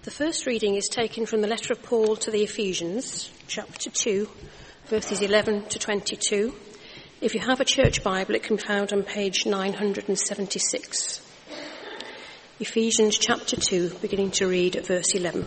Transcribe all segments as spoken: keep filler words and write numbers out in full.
The first reading is taken from the letter of Paul to the Ephesians, chapter two, verses eleven to twenty-two. If you have a church Bible, it can be found on page nine hundred seventy-six. Ephesians chapter two, beginning to read at verse eleven.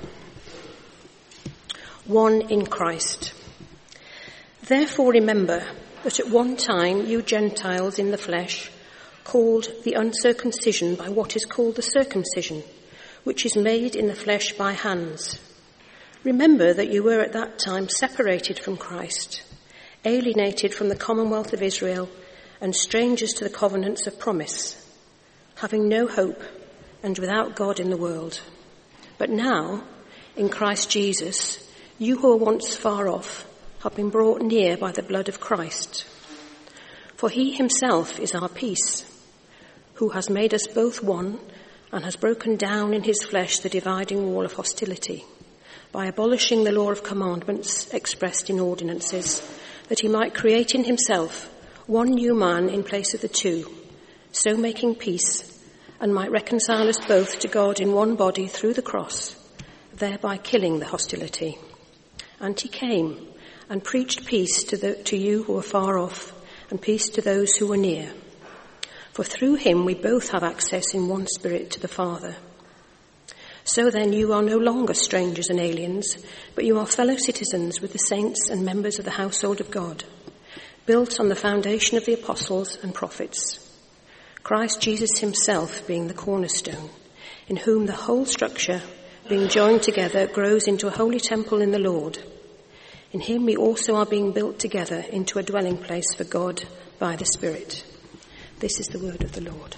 One in Christ. Therefore remember that at one time you Gentiles in the flesh, called the uncircumcision by what is called the circumcision, which is made in the flesh by hands. Remember that you were at that time separated from Christ, alienated from the commonwealth of Israel, and strangers to the covenants of promise, having no hope and without God in the world. But now, in Christ Jesus, you who were once far off have been brought near by the blood of Christ. For he himself is our peace, who has made us both one and has broken down in his flesh the dividing wall of hostility, by abolishing the law of commandments expressed in ordinances, that he might create in himself one new man in place of the two, so making peace, and might reconcile us both to God in one body through the cross, thereby killing the hostility. And he came and preached peace to, the, to you who were far off, and peace to those who were near. For through him we both have access in one spirit to the Father. So then you are no longer strangers and aliens, but you are fellow citizens with the saints and members of the household of God, built on the foundation of the apostles and prophets, Christ Jesus himself being the cornerstone, in whom the whole structure, being joined together, grows into a holy temple in the Lord. In him we also are being built together into a dwelling place for God by the Spirit. This is the word of the Lord.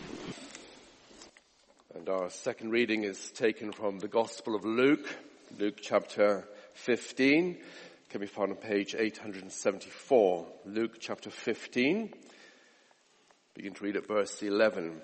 And our second reading is taken from the Gospel of Luke, Luke chapter fifteen, can be found on page eight hundred seventy-four. Luke chapter fifteen, begin to read at verse eleven.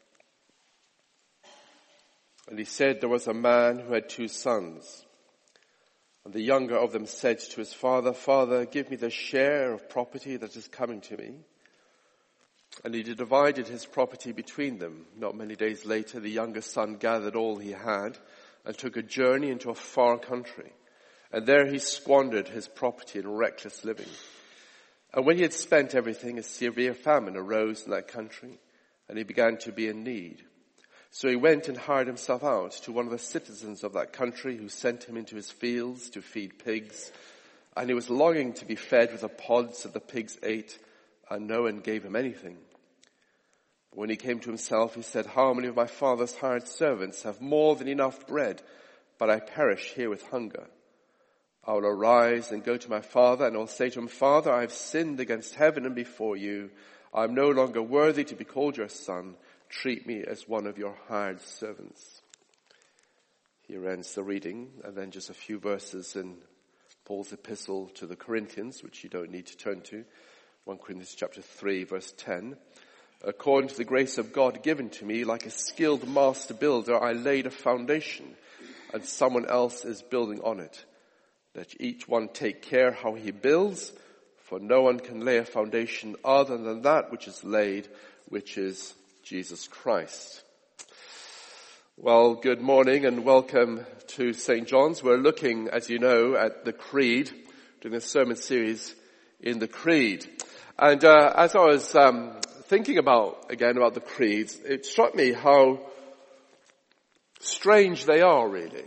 And he said, there was a man who had two sons. And the younger of them said to his father, Father, give me the share of property that is coming to me. And he divided his property between them. Not many days later, the younger son gathered all he had and took a journey into a far country. And there he squandered his property in reckless living. And when he had spent everything, a severe famine arose in that country, and he began to be in need. So he went and hired himself out to one of the citizens of that country, who sent him into his fields to feed pigs. And he was longing to be fed with the pods that the pigs ate, and no one gave him anything. When he came to himself, he said, how many of my father's hired servants have more than enough bread, but I perish here with hunger? I will arise and go to my father, and I will say to him, Father, I have sinned against heaven and before you. I am no longer worthy to be called your son. Treat me as one of your hired servants. Here ends the reading, and then just a few verses in Paul's epistle to the Corinthians, which you don't need to turn to. First Corinthians chapter three, verse ten. According to the grace of God given to me, like a skilled master builder, I laid a foundation, and someone else is building on it. Let each one take care how he builds, for no one can lay a foundation other than that which is laid, which is Jesus Christ. Well, good morning and welcome to Saint John's. We're looking, as you know, at the Creed, doing a sermon series in the Creed. And uh, as I was um, thinking about, again, about the creeds, it struck me how strange they are, really.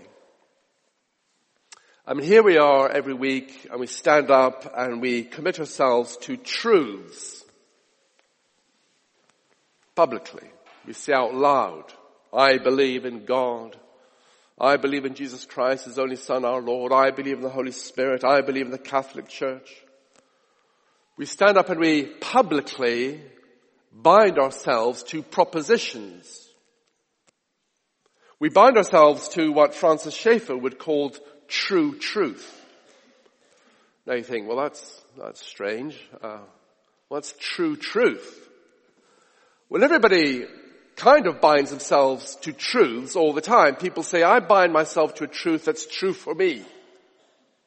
I mean, here we are every week, and we stand up and we commit ourselves to truths publicly. We say out loud, I believe in God. I believe in Jesus Christ, his only Son, our Lord. I believe in the Holy Spirit. I believe in the Catholic Church. We stand up and we publicly bind ourselves to propositions. We bind ourselves to what Francis Schaeffer would call true truth. Now you think, well, that's that's strange. Uh, what's true truth? Well, everybody kind of binds themselves to truths all the time. People say, I bind myself to a truth that's true for me.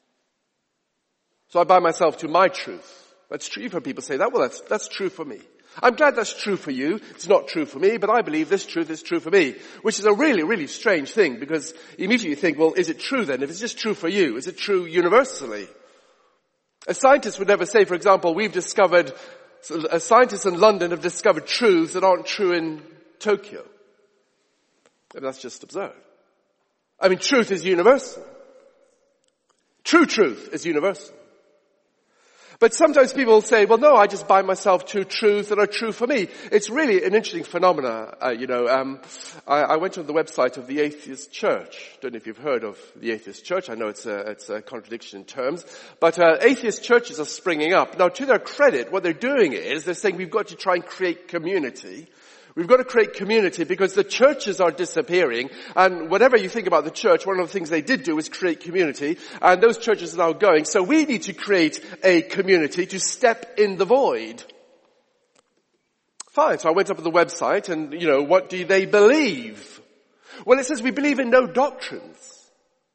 So I bind myself to my truth. That's true. You've heard people say that. Well, that's, that's true for me. I'm glad that's true for you. It's not true for me, but I believe this truth is true for me. Which is a really, really strange thing, because immediately you think, well, is it true then? If it's just true for you, is it true universally? A scientist would never say, for example, we've discovered, a scientist in London have discovered truths that aren't true in Tokyo. And that's just absurd. I mean, truth is universal. True truth is universal. But sometimes people say, well, no, I just buy myself two truths that are true for me. It's really an interesting phenomena. Uh, you know, um, I, I went on the website of the Atheist Church. Don't know if you've heard of the Atheist Church. I know it's a, it's a contradiction in terms. But uh, atheist churches are springing up. Now, to their credit, what they're doing is they're saying we've got to try and create community. We've got to create community because the churches are disappearing, and whatever you think about the church, one of the things they did do is create community, and those churches are now going. So we need to create a community to step in the void. Fine, so I went up to the website and, you know, what do they believe? Well, it says we believe in no doctrines.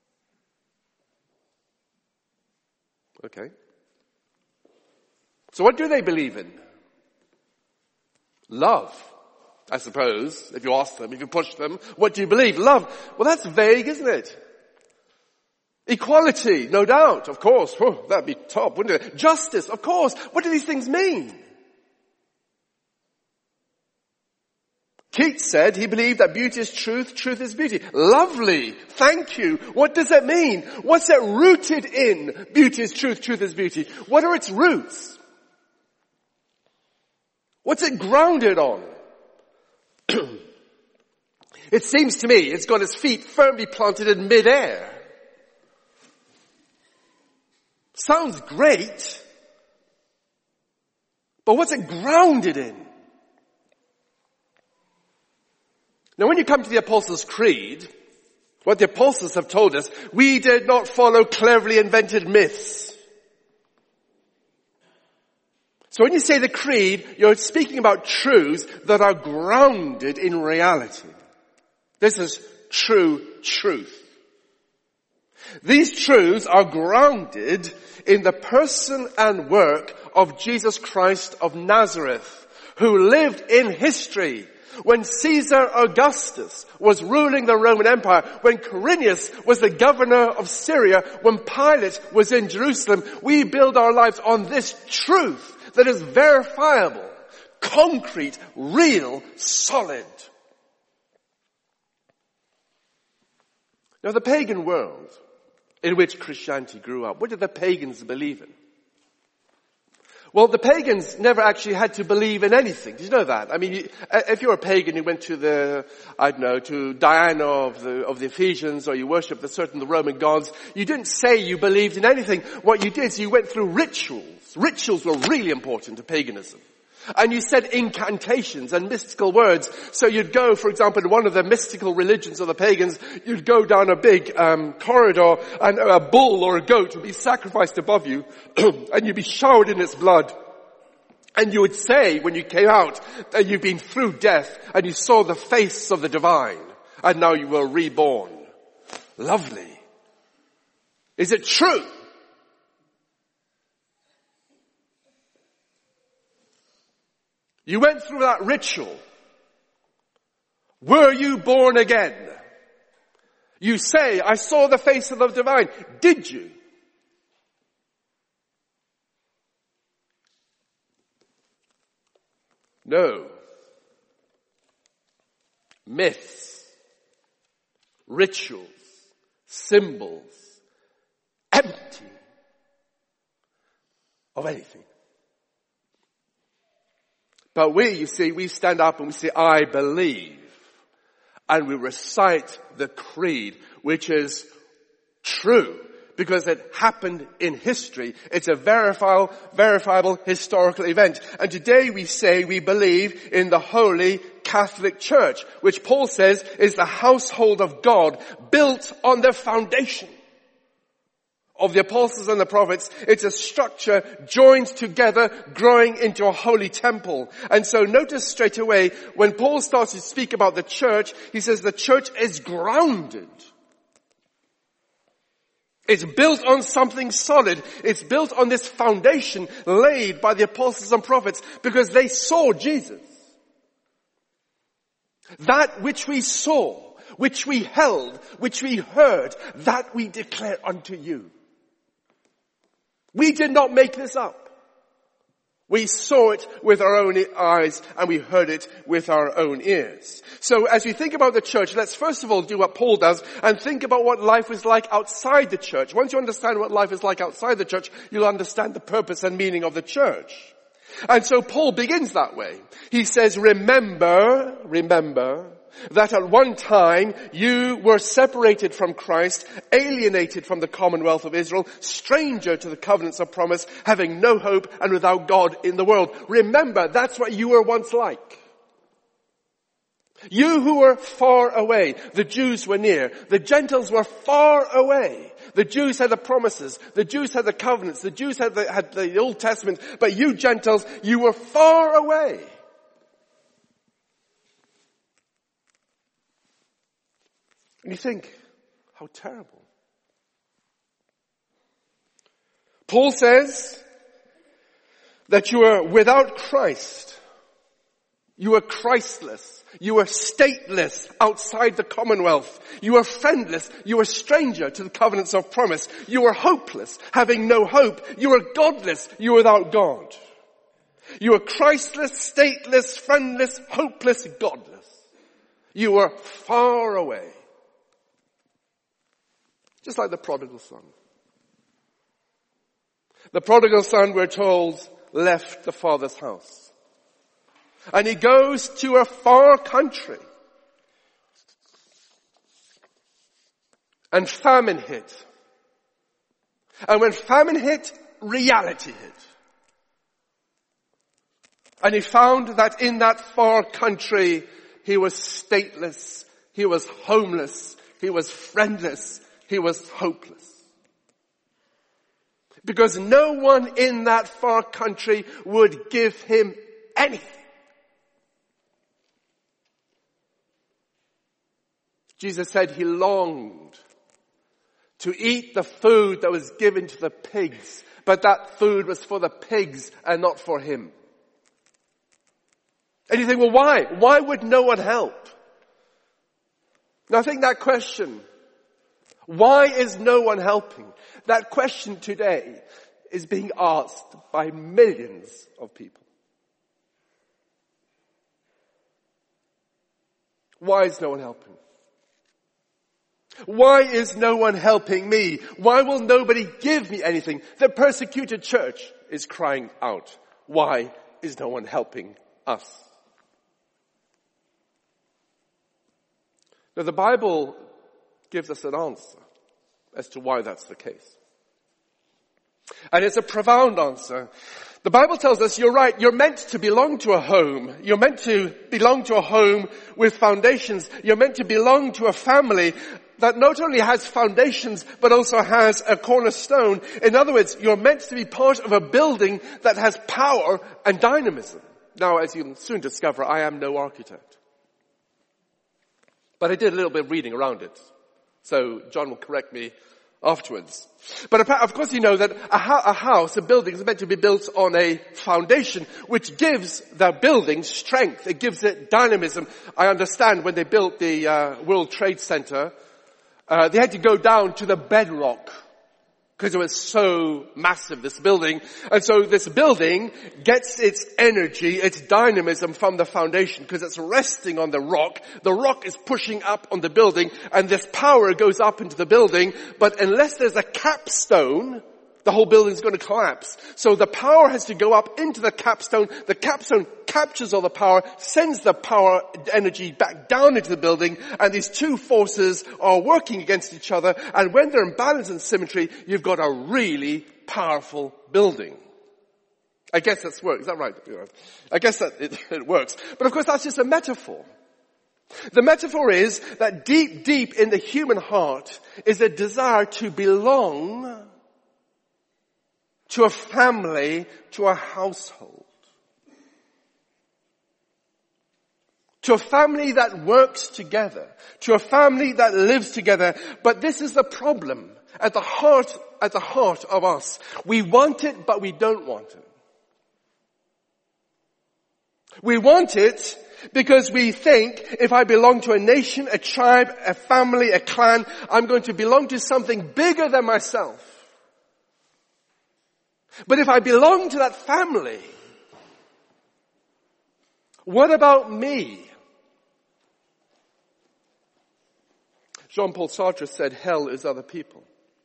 Okay. So what do they believe in? Love. I suppose, if you ask them, if you push them, what do you believe? Love. Well, that's vague, isn't it? Equality, no doubt, of course. Oh, that'd be top, wouldn't it? Justice, of course. What do these things mean? Keats said he believed that beauty is truth, truth is beauty. Lovely. Thank you. What does that mean? What's it rooted in? Beauty is truth, truth is beauty. What are its roots? What's it grounded on? It seems to me it's got its feet firmly planted in mid-air. Sounds great, but what's it grounded in? Now when you come to the Apostles' Creed, what the Apostles have told us, we did not follow cleverly invented myths. So when you say the creed, you're speaking about truths that are grounded in reality. This is true truth. These truths are grounded in the person and work of Jesus Christ of Nazareth, who lived in history when Caesar Augustus was ruling the Roman Empire, when Quirinius was the governor of Syria, when Pilate was in Jerusalem. We build our lives on this truth that is verifiable, concrete, real, solid. Now the pagan world in which Christianity grew up, what did the pagans believe in? Well, the pagans never actually had to believe in anything. Did you know that? I mean, you, if you're a pagan, you went to the, I don't know, to Diana of the, of the Ephesians, or you worshipped the certain the Roman gods, you didn't say you believed in anything. What you did is you went through rituals. Rituals were really important to paganism. And you said incantations and mystical words. So you'd go, for example, in one of the mystical religions of the pagans, you'd go down a big um, corridor and a bull or a goat would be sacrificed above you and you'd be showered in its blood. And you would say when you came out that you've been through death and you saw the face of the divine and now you were reborn. Lovely. Is it true? You went through that ritual. Were you born again? You say, I saw the face of the divine. Did you? No. Myths, rituals, symbols, empty of anything. But we, you see, we stand up and we say, I believe. And we recite the creed, which is true, because it happened in history. It's a verifiable, verifiable historical event. And today we say we believe in the Holy Catholic Church, which Paul says is the household of God, built on the foundation of the apostles and the prophets. It's a structure joined together, growing into a holy temple. And so notice straight away, when Paul starts to speak about the church, he says the church is grounded. It's built on something solid. It's built on this foundation laid by the apostles and prophets because they saw Jesus. That which we saw, which we held, which we heard, that we declare unto you. We did not make this up. We saw it with our own eyes and we heard it with our own ears. So as we think about the church, let's first of all do what Paul does and think about what life is like outside the church. Once you understand what life is like outside the church, you'll understand the purpose and meaning of the church. And so Paul begins that way. He says, remember, remember, that at one time you were separated from Christ, alienated from the commonwealth of Israel, stranger to the covenants of promise, having no hope and without God in the world. Remember, that's what you were once like. You who were far away, the Jews were near, the Gentiles were far away. The Jews had the promises, the Jews had the covenants, the Jews had the, had the Old Testament, but you Gentiles, you were far away. And you think, how terrible. Paul says that you are without Christ. You are Christless. You are stateless outside the commonwealth. You are friendless. You are stranger to the covenants of promise. You are hopeless, having no hope. You are godless. You are without God. You are Christless, stateless, friendless, hopeless, godless. You are far away. Just like the prodigal son. The prodigal son, we're told, left the father's house. And he goes to a far country. And famine hit. And when famine hit, reality hit. And he found that in that far country, he was stateless, he was homeless, he was friendless, he was hopeless. Because no one in that far country would give him anything. Jesus said he longed to eat the food that was given to the pigs, but that food was for the pigs and not for him. And you think, well, why? Why would no one help? Now I think that question, why is no one helping? That question today is being asked by millions of people. Why is no one helping? Why is no one helping me? Why will nobody give me anything? The persecuted church is crying out. Why is no one helping us? Now the Bible gives us an answer as to why that's the case. And it's a profound answer. The Bible tells us, you're right, you're meant to belong to a home. You're meant to belong to a home with foundations. You're meant to belong to a family that not only has foundations, but also has a cornerstone. In other words, you're meant to be part of a building that has power and dynamism. Now, as you'll soon discover, I am no architect. But I did a little bit of reading around it. So John will correct me afterwards. But of course you know that a house, a building is meant to be built on a foundation which gives the building strength. It gives it dynamism. I understand when they built the uh, World Trade Center, uh, they had to go down to the bedrock because it was so massive, this building. And so this building gets its energy, its dynamism from the foundation because it's resting on the rock. The rock is pushing up on the building and this power goes up into the building. But unless there's a capstone, the whole building is going to collapse. So the power has to go up into the capstone. The capstone captures all the power, sends the power energy back down into the building, and these two forces are working against each other. And when they're in balance and symmetry, you've got a really powerful building. I guess that's work. Is that right? I guess that it, it works. But of course, that's just a metaphor. The metaphor is that deep, deep in the human heart is a desire to belong to a family, to a household. to a family that works together, to a family that lives together. But this is the problem at the heart, at the heart of us. We want it, but we don't want it. We want it because we think if I belong to a nation, a tribe, a family, a clan, I'm going to belong to something bigger than myself. But if I belong to that family, what about me? Jean-Paul Sartre said, hell is other people.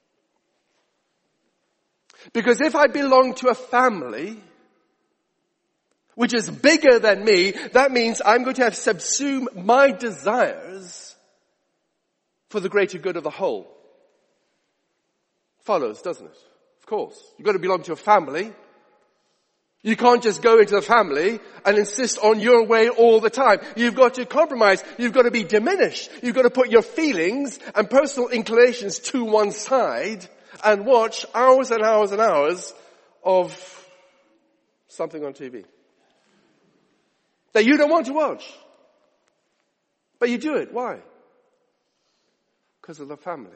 Because if I belong to a family which is bigger than me, that means I'm going to have subsumed my desires for the greater good of the whole. Follows, doesn't it? Of course. You've got to belong to a family. You can't just go into the family and insist on your way all the time. You've got to compromise. You've got to be diminished. You've got to put your feelings and personal inclinations to one side and watch hours and hours and hours of something on T V that you don't want to watch. But you do it. Why? Because of the family.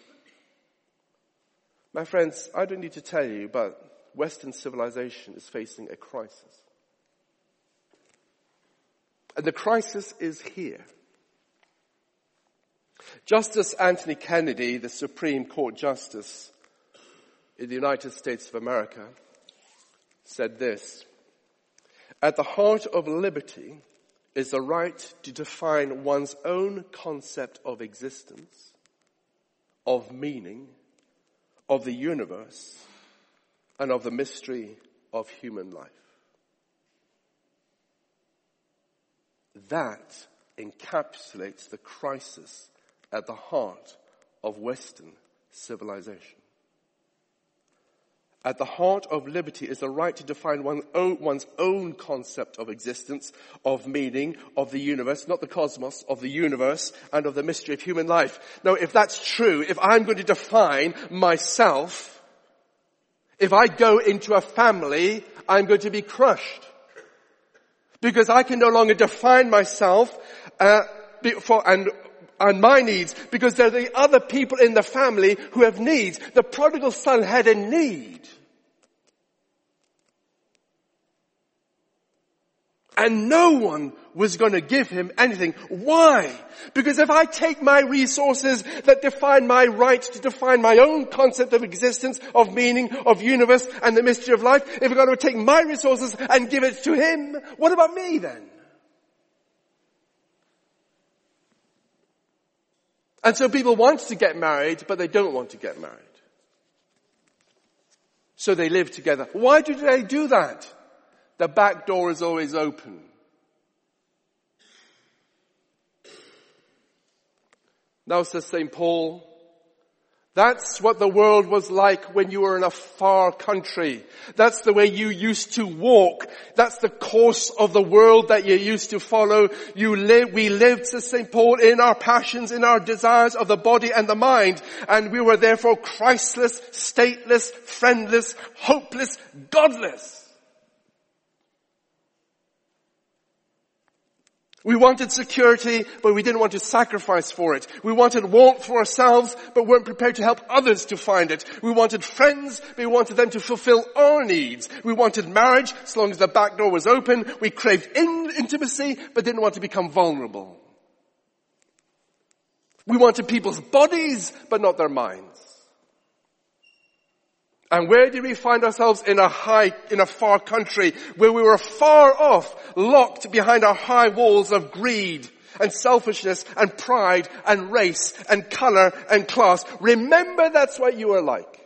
My friends, I don't need to tell you, but Western civilization is facing a crisis. And the crisis is here. Justice Anthony Kennedy, the Supreme Court Justice in the United States of America, said this: at the heart of liberty is the right to define one's own concept of existence, of meaning, of the universe, and of the mystery of human life. That encapsulates the crisis at the heart of Western civilization. At the heart of liberty is the right to define one's own, one's own concept of existence, of meaning, of the universe, not the cosmos, of the universe, and of the mystery of human life. Now, if that's true, if I'm going to define myself, if I go into a family, I'm going to be crushed. Because I can no longer define myself uh, for, and, and my needs, because there are the other people in the family who have needs. The prodigal son had a need. And no one was going to give him anything. Why? Because if I take my resources that define my right to define my own concept of existence, of meaning, of universe, and the mystery of life, if I'm going to take my resources and give it to him, what about me then? And so people want to get married, but they don't want to get married. So they live together. Why do they do that? The back door is always open. Now, says Saint Paul, that's what the world was like when you were in a far country. That's the way you used to walk. That's the course of the world that you used to follow. You live, we lived, says Saint Paul, in our passions, in our desires of the body and the mind. And we were therefore Christless, stateless, friendless, hopeless, godless. We wanted security, but we didn't want to sacrifice for it. We wanted warmth for ourselves, but weren't prepared to help others to find it. We wanted friends, but we wanted them to fulfill our needs. We wanted marriage, as long as the back door was open. We craved in- intimacy, but didn't want to become vulnerable. We wanted people's bodies, but not their minds. And where did we find ourselves? In a high, in a far country where we were far off, locked behind our high walls of greed and selfishness and pride and race and color and class. Remember, that's what you were like.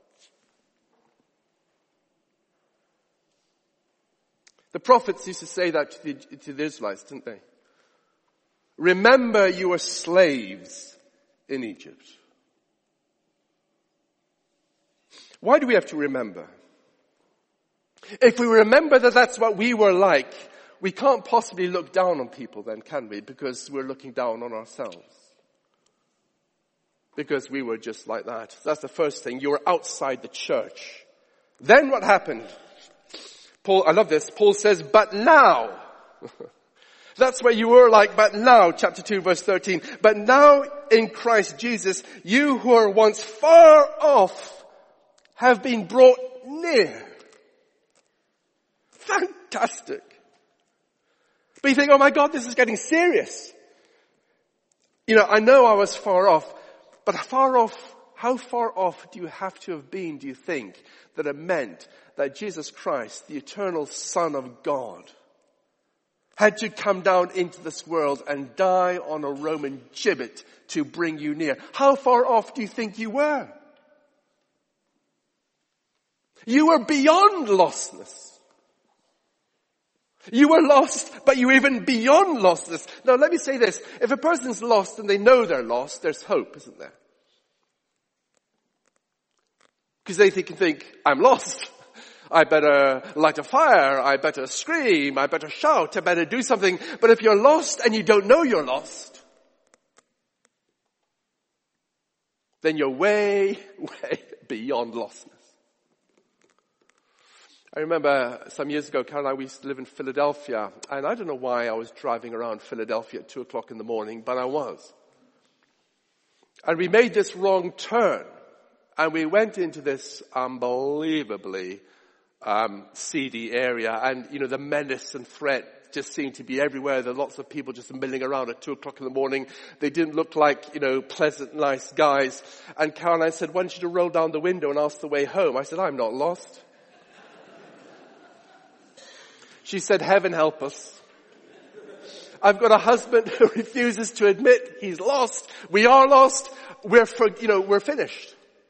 The prophets used to say that to the, to the Israelites, didn't they? Remember, you were slaves in Egypt. Why do we have to remember? If we remember that that's what we were like, we can't possibly look down on people then, can we? Because we're looking down on ourselves. Because we were just like that. So that's the first thing. You were outside the church. Then what happened? Paul, I love this. Paul says, but now. That's where you were like, but now, chapter two, verse thirteen. But now in Christ Jesus, you who are once far off have been brought near. Fantastic. But you think, oh my God, this is getting serious. You know, I know I was far off, but far off, how far off do you have to have been, do you think, that it meant that Jesus Christ, the eternal Son of God, had to come down into this world and die on a Roman gibbet to bring you near? How far off do you think you were? You were beyond lostness. You were lost, but you were even beyond lostness. Now let me say this. If a person's lost and they know they're lost, there's hope, isn't there? Because they can think, I'm lost. I better light a fire. I better scream. I better shout. I better do something. But if you're lost and you don't know you're lost, then you're way, way beyond lostness. I remember some years ago, Carol and I, we used to live in Philadelphia. And I don't know why I was driving around Philadelphia at two o'clock in the morning, but I was. And we made this wrong turn. And we went into this unbelievably um, seedy area. And, you know, the menace and threat just seemed to be everywhere. There were lots of people just milling around at two o'clock in the morning. They didn't look like, you know, pleasant, nice guys. And Caroline said, why don't you to roll down the window and ask the way home? I said, I'm not lost. She said, heaven help us. I've got a husband who refuses to admit he's lost. We are lost. We're, for, you know, we're finished.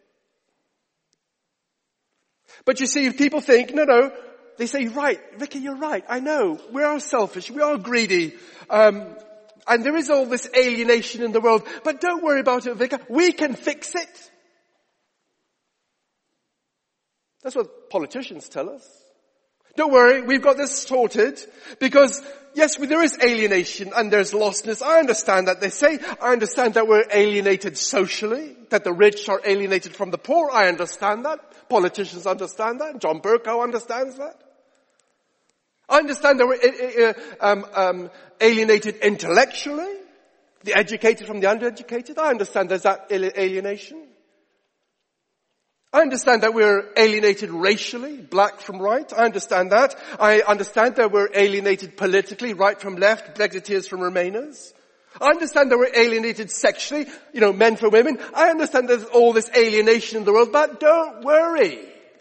But you see, if people think, no, no, they say, right, Vicky, you're right. I know. We are selfish. We are greedy. Um, and there is all this alienation in the world. But don't worry about it, Vicky. We can fix it. That's what politicians tell us. Don't worry, we've got this sorted, because yes, there is alienation and there's lostness. I understand that, they say. I understand that we're alienated socially, that the rich are alienated from the poor. I understand that. Politicians understand that. John Bercow understands that. I understand that we're uh, um, um, alienated intellectually, the educated from the undereducated. I understand there's that alienation. I understand that we're alienated racially, black from white. I understand that. I understand that we're alienated politically, right from left, Brexiteers from Remainers. I understand that we're alienated sexually, you know, men for women. I understand there's all this alienation in the world, but don't worry.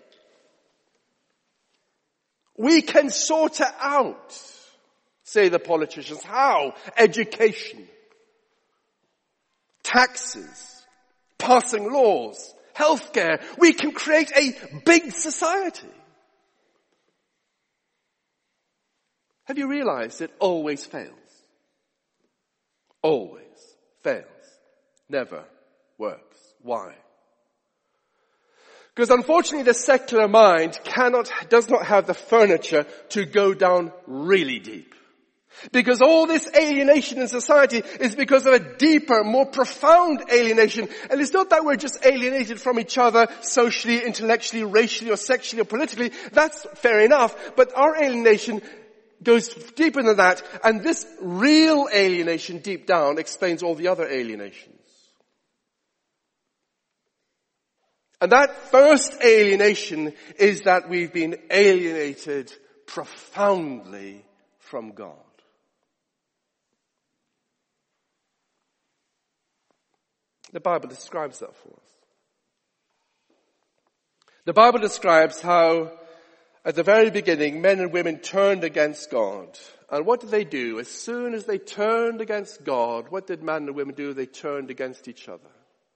We can sort it out, say the politicians. How? Education, taxes, passing laws, healthcare. We can create a big society. Have you realized it always fails? Always fails. Never works. Why? Because unfortunately the secular mind cannot, does not have the furniture to go down really deep. Because all this alienation in society is because of a deeper, more profound alienation. And it's not that we're just alienated from each other socially, intellectually, racially, or sexually, or politically. That's fair enough. But our alienation goes deeper than that. And this real alienation deep down explains all the other alienations. And that first alienation is that we've been alienated profoundly from God. The Bible describes that for us. The Bible describes how, at the very beginning, men and women turned against God. And what did they do? As soon as they turned against God, what did men and women do? They turned against each other.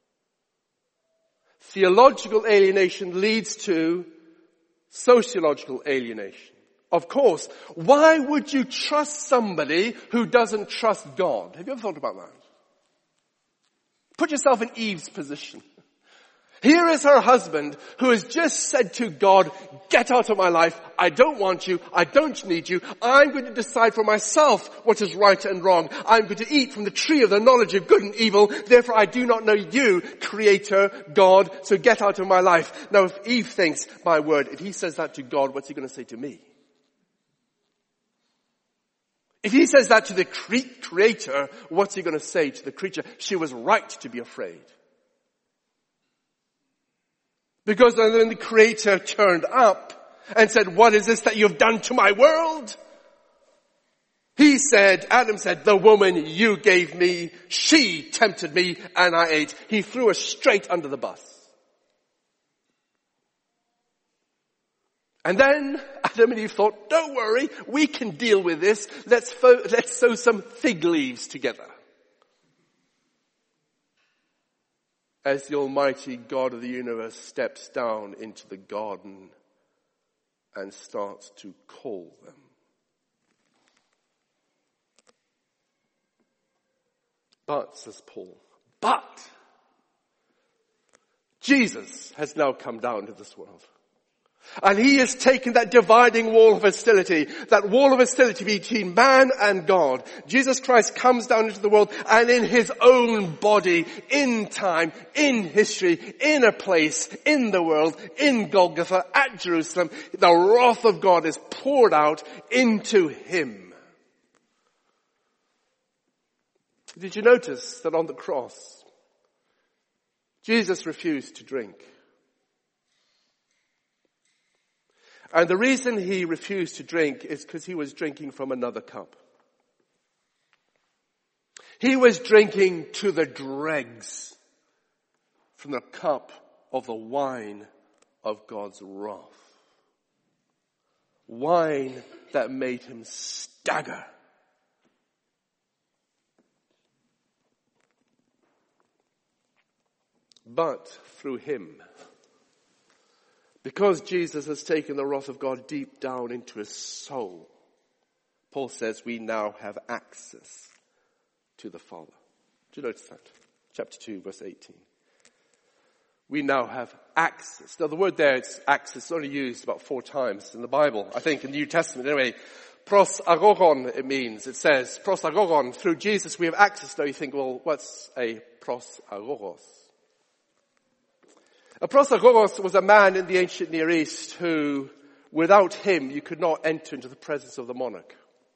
Theological alienation leads to sociological alienation. Of course, why would you trust somebody who doesn't trust God? Have you ever thought about that? Put yourself in Eve's position. Here is her husband who has just said to God, get out of my life. I don't want you. I don't need you. I'm going to decide for myself what is right and wrong. I'm going to eat from the tree of the knowledge of good and evil. Therefore, I do not know you, Creator, God. So get out of my life. Now, if Eve thinks, my word, if he says that to God, what's he going to say to me? If he says that to the cre- creator, what's he going to say to the creature? She was right to be afraid. Because when the creator turned up and said, what is this that you've done to my world? He said, Adam said, the woman you gave me, she tempted me and I ate. He threw her straight under the bus. And then Adam and Eve thought, don't worry, we can deal with this. Let's, fo- let's sow some fig leaves together. As the Almighty God of the universe steps down into the garden and starts to call them. But, says Paul, but Jesus has now come down to this world. And he has taken that dividing wall of hostility, that wall of hostility between man and God. Jesus Christ comes down into the world and in his own body, in time, in history, in a place, in the world, in Golgotha, at Jerusalem, the wrath of God is poured out into him. Did you notice that on the cross, Jesus refused to drink? And the reason he refused to drink is because he was drinking from another cup. He was drinking to the dregs from the cup of the wine of God's wrath. Wine that made him stagger. But through him, because Jesus has taken the wrath of God deep down into his soul, Paul says we now have access to the Father. Do you notice that? Chapter two, verse eighteen. We now have access. Now the word there, it's access, it's only used about four times in the Bible, I think in the New Testament anyway. Pros agogon it means, it says, pros agogon, through Jesus we have access. Now you think, well, what's a pros agogos? A prosagogos was a man in the ancient Near East who, without him, you could not enter into the presence of the monarch.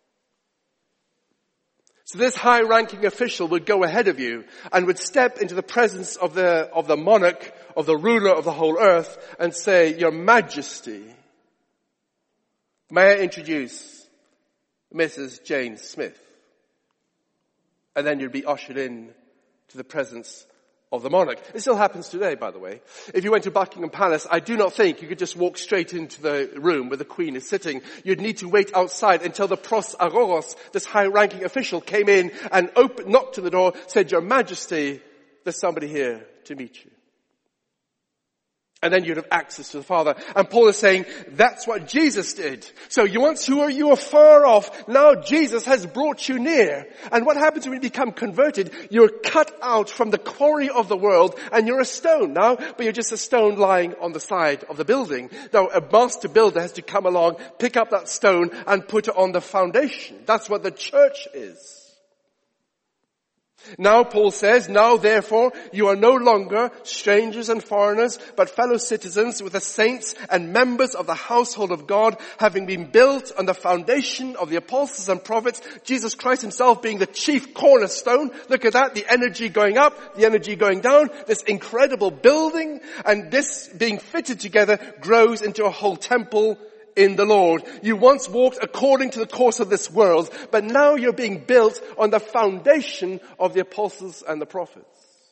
So this high-ranking official would go ahead of you and would step into the presence of the, of the monarch, of the ruler of the whole earth, and say, Your Majesty, may I introduce Missus Jane Smith? And then you'd be ushered in to the presence of the monarch. It still happens today, by the way. If you went to Buckingham Palace, I do not think you could just walk straight into the room where the Queen is sitting. You'd need to wait outside until the pros agogos, this high-ranking official, came in and opened, knocked on the door, said, Your Majesty, there's somebody here to meet you. And then you'd have access to the Father. And Paul is saying, that's what Jesus did. So you once who were you were far off, now Jesus has brought you near. And what happens when you become converted? You're cut out from the quarry of the world and you're a stone now, but you're just a stone lying on the side of the building. Now a master builder has to come along, pick up that stone and put it on the foundation. That's what the church is. Now Paul says, now therefore you are no longer strangers and foreigners, but fellow citizens with the saints and members of the household of God, having been built on the foundation of the apostles and prophets, Jesus Christ himself being the chief cornerstone. Look at that, the energy going up, the energy going down, this incredible building, and this being fitted together grows into a whole temple in the Lord. You once walked according to the course of this world, but now you're being built on the foundation of the apostles and the prophets.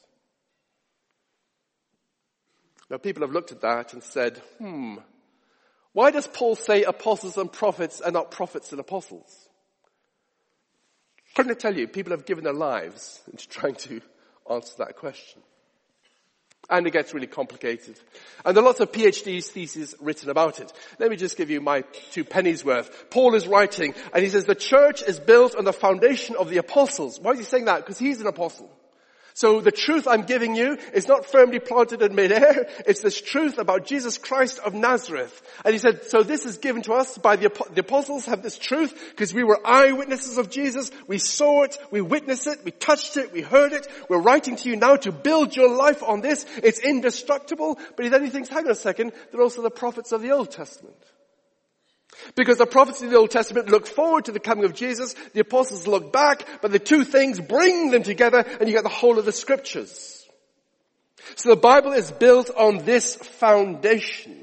Now people have looked at that and said, hmm, why does Paul say apostles and prophets and not prophets and apostles? Can I tell you, people have given their lives into trying to answer that question. And it gets really complicated. And there are lots of PhDs, theses written about it. Let me just give you my two pennies worth. Paul is writing, and he says, the church is built on the foundation of the apostles. Why is he saying that? Because he's an apostle. So the truth I'm giving you is not firmly planted in midair. It's this truth about Jesus Christ of Nazareth. And he said, so this is given to us by the, the apostles have this truth because we were eyewitnesses of Jesus. We saw it, we witnessed it, we touched it, we heard it. We're writing to you now to build your life on this. It's indestructible. But then he thinks, hang on a second, they're also the prophets of the Old Testament. Because the prophets in the Old Testament look forward to the coming of Jesus, the apostles look back, but the two things bring them together and you get the whole of the scriptures. So the Bible is built on this foundation.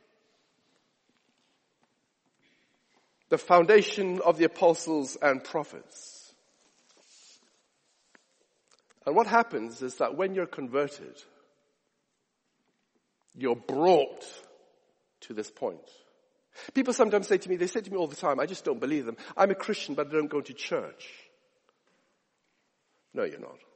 The foundation of the apostles and prophets. And what happens is that when you're converted, you're brought to this point. People sometimes say to me, they say to me all the time, I just don't believe them. I'm a Christian, but I don't go to church. No, you're not.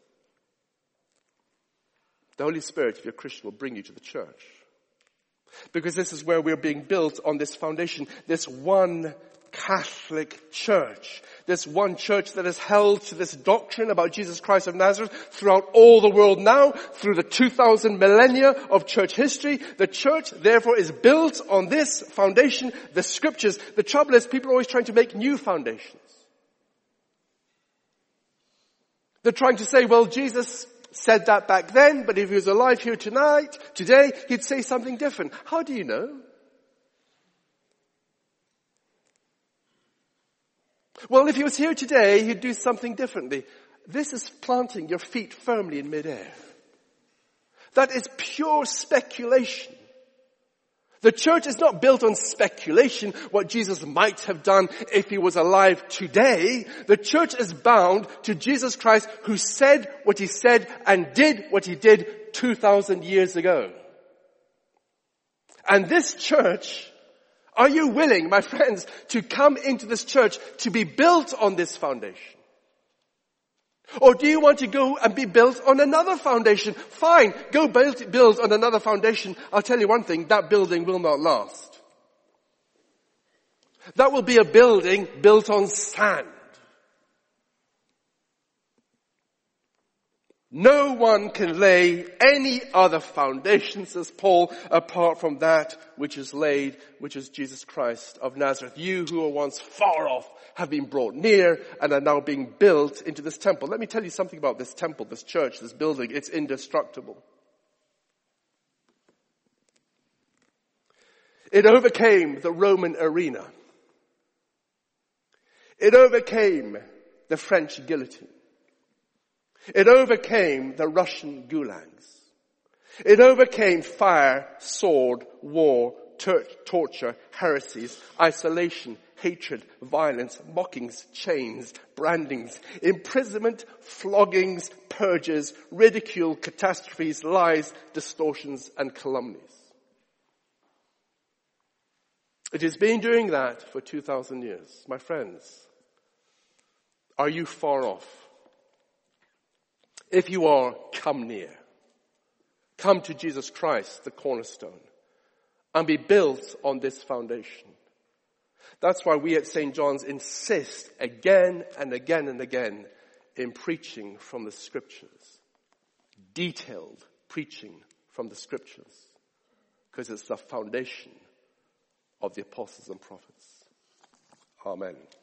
The Holy Spirit, if you're a Christian, will bring you to the church. Because this is where we're being built on this foundation, this one Catholic church. This one church that has held to this doctrine about Jesus Christ of Nazareth throughout all the world now, through the two thousand millennia of church history. The church, therefore, is built on this foundation, the scriptures. The trouble is, people are always trying to make new foundations. They're trying to say, well, Jesus said that back then, but if he was alive here tonight, today, he'd say something different. How do you know? Well, if he was here today, he'd do something differently. This is planting your feet firmly in midair. That is pure speculation. The church is not built on speculation, what Jesus might have done if he was alive today. The church is bound to Jesus Christ, who said what he said and did what he did two thousand years ago. And this church, are you willing, my friends, to come into this church to be built on this foundation? Or do you want to go and be built on another foundation? Fine, go build, build on another foundation. I'll tell you one thing, that building will not last. That will be a building built on sand. No one can lay any other foundation, says Paul, apart from that which is laid, which is Jesus Christ of Nazareth. You who were once far off have been brought near and are now being built into this temple. Let me tell you something about this temple, this church, this building. It's indestructible. It overcame the Roman arena. It overcame the French guillotine. It overcame the Russian gulags. It overcame fire, sword, war, tur- torture, heresies, isolation, hatred, violence, mockings, chains, brandings, imprisonment, floggings, purges, ridicule, catastrophes, lies, distortions, and calumnies. It has been doing that for two thousand years. My friends, are you far off? If you are, come near. Come to Jesus Christ, the cornerstone, and be built on this foundation. That's why we at Saint John's insist again and again and again in preaching from the scriptures. Detailed preaching from the scriptures. Because it's the foundation of the apostles and prophets. Amen.